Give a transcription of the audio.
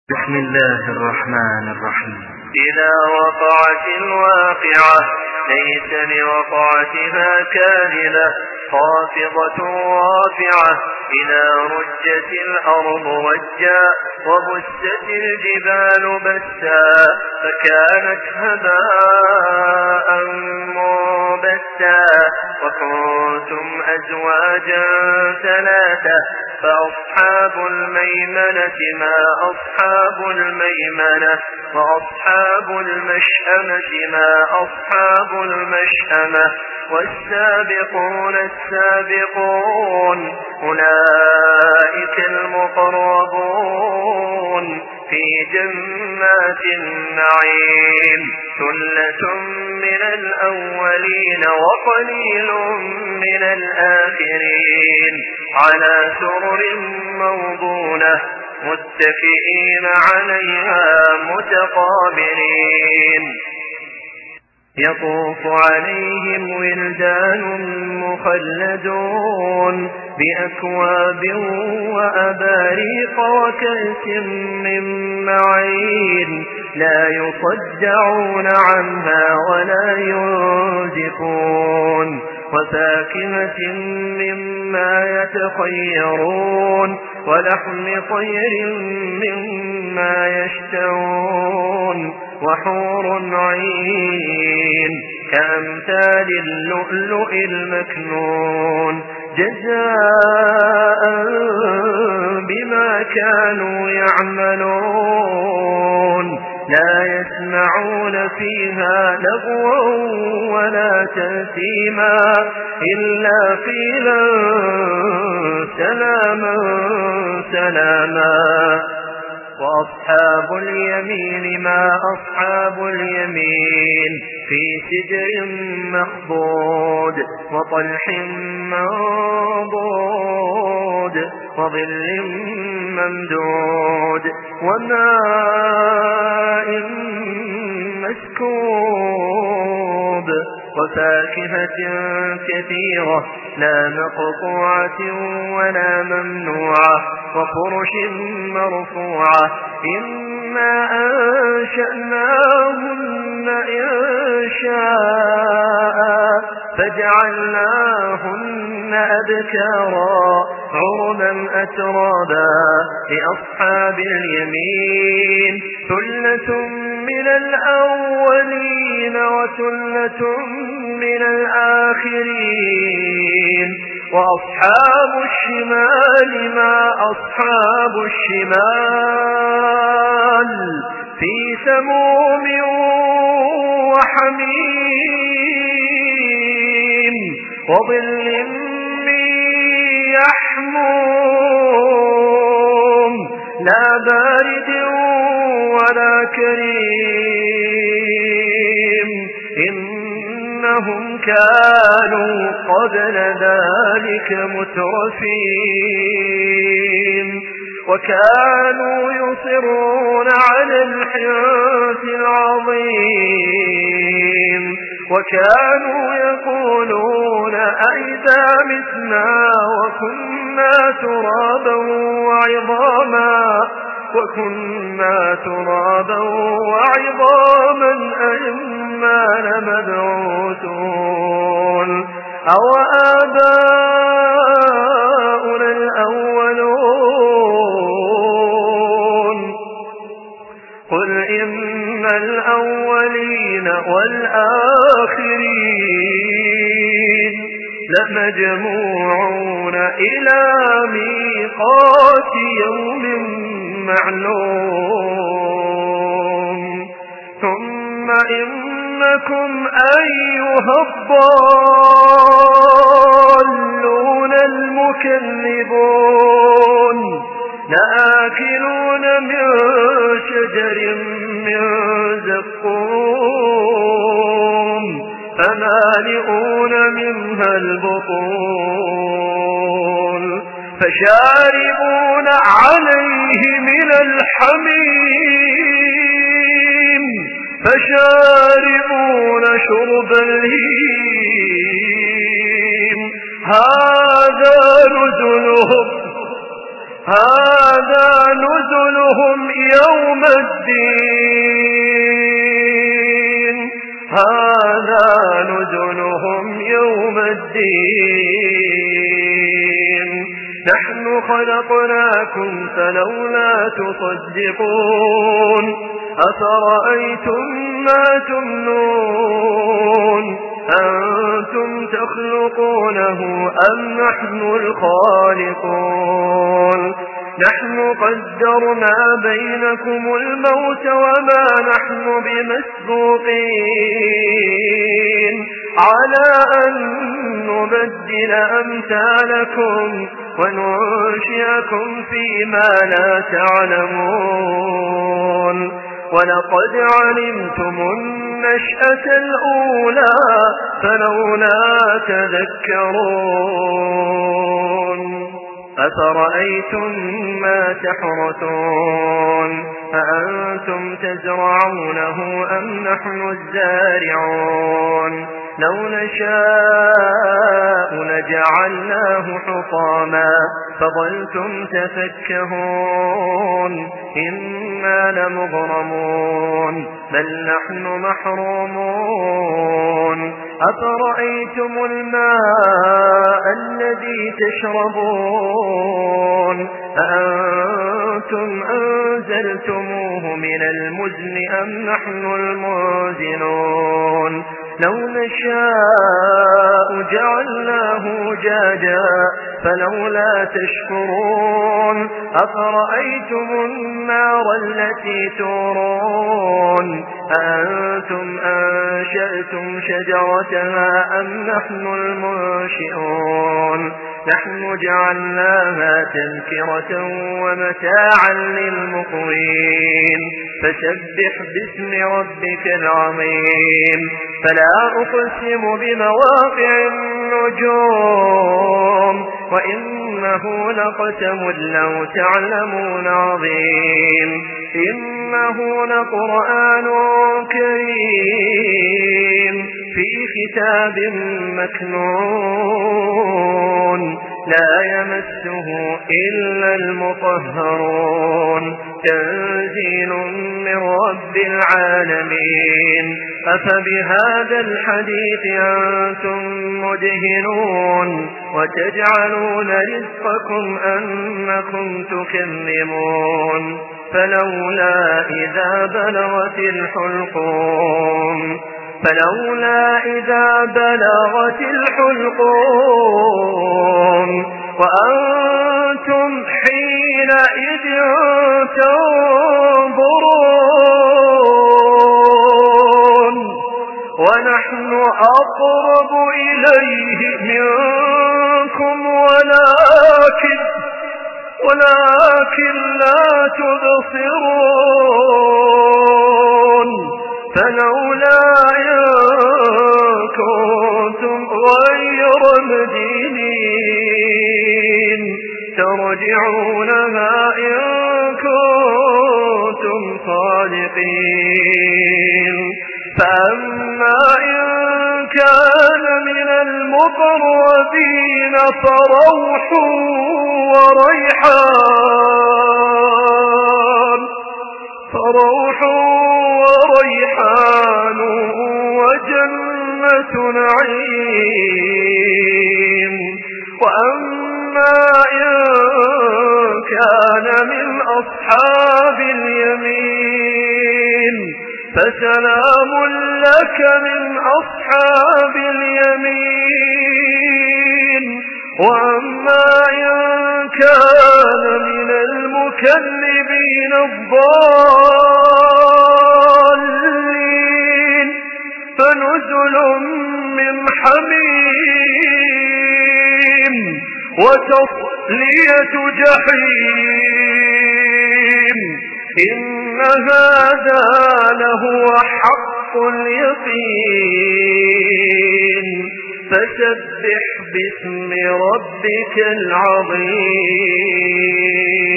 بسم الله الرحمن الرحيم. إذا وقعت الواقعة ليس لوقعتها كاذبة خافضة رافعة إذا رجت الأرض رجا وبست الجبال بسا فكانت هباء منبثا وكنتم أزواجا ثلاثة فأصحاب الميمنة ما أصحاب الميمنة وأصحاب المشأمة ما أصحاب المشأمة والسابقون السابقون أولئك المقربون في جنات النعيم ثلة من الأولين وقليل من الآخرين على سرر موضونة متكئين عليها متقابلين يطوف عليهم ولدان مخلدون بأكواب وأباريق وكأس من معين لا يصدعون عنها ولا ينزفون وفاكهة مما يتخيرون ولحم طير مما يشتهون وحور عين كأمثال اللؤلؤ المكنون جزاء بما كانوا يعملون لا يسمعون فيها لغوا ولا تأثيما إلا قيلا سلاما سلاما وأصحاب اليمين ما أصحاب اليمين في سدر مخضود وطلح منضود وظل ممدود وماء مسكوب وفاكهة كثيرة لا مقطوعة ولا ممنوعة وفرش مرفوعة إنا أنشأناهن إنشاء فجعلناهن أبكارا عربا أترابا لأصحاب اليمين ثلة من الأولين وثلة من الآخرين وأصحاب الشمال ما أصحاب الشمال في سموم وحميم وظل من يحموم لا بارد ولا كريم إنهم كانوا قبل ذلك مترفين وكانوا يصرون على الحنث العظيم وكانوا يقولون أئذا متنا وكنا ترابا وعظاما أئنا لمبعوثون أو آباؤنا الأولون قل إن الأولين والآخرين لمجموعون إلى ميقات يوم معلوم ثم إنكم أيها الضالون المكذبون لآكلون من شجر من زقوم فمالئون منها البطون فشاربون عليه من الحميم فشاربون شرب الهيم هذا نزلهم هذا نزلهم يوم الدين هذا نزلهم يوم الدين نحن خلقناكم فلولا تصدقون أفرأيتم ما تمنون أنتم تخلقونه أم نحن الخالقون نحن قدرنا بينكم الموت وما نحن بمسبوقين على أن نبدل أمثالكم وننشئكم فيما لا تعلمون ولقد علمتم النشأة الأولى فلولا تذكرون أفرأيتم ما تحرثون أأنتم تزرعونه أم نحن الزارعون لو نشاء لجعلناه حطاما فظلتم تفكهون إنا لمغرمون بل نحن محرومون أفرأيتم الماء الذي تشربون أأنتم أنزلتموه من المزن أم نحن المنزلون لو نشاء جعلناه جاجا فلولا تشكرون أفرأيتم النار التي تورون أأنتم أنشأتم شجرتها أم نحن المنشئون نحن جعلناها تذكرة ومتاعا للمقوين فسبح باسم ربك العظيم فلا أقسم بمواقع النجوم وإنه لقسم لو تعلمون عظيم إنه لقرآن كريم في كتاب مكنون لا يمسه إلا المطهرون تنزيل من رب العالمين أفبهذا الحديث أنتم مدهنون وتجعلون رزقكم أنكم تكذبون فلولا إذا بلغت الحلقوم وأنتم حينئذ تنظرون ونحن أقرب إليه منكم ولكن لا تبصرون فلولا إن كنتم غير مدينين ترجعونها إن كنتم صادقين فأما إن كان من المقربين فروح وريحان وجنة نعيم وأما إن كان من أصحاب اليمين فسلام لك من أصحاب اليمين وأما إن كان من المكذبين الضالين فنزل من حميم وتصلية جحيم إن هذا لهو حق اليقين فسبح باسم ربك العظيم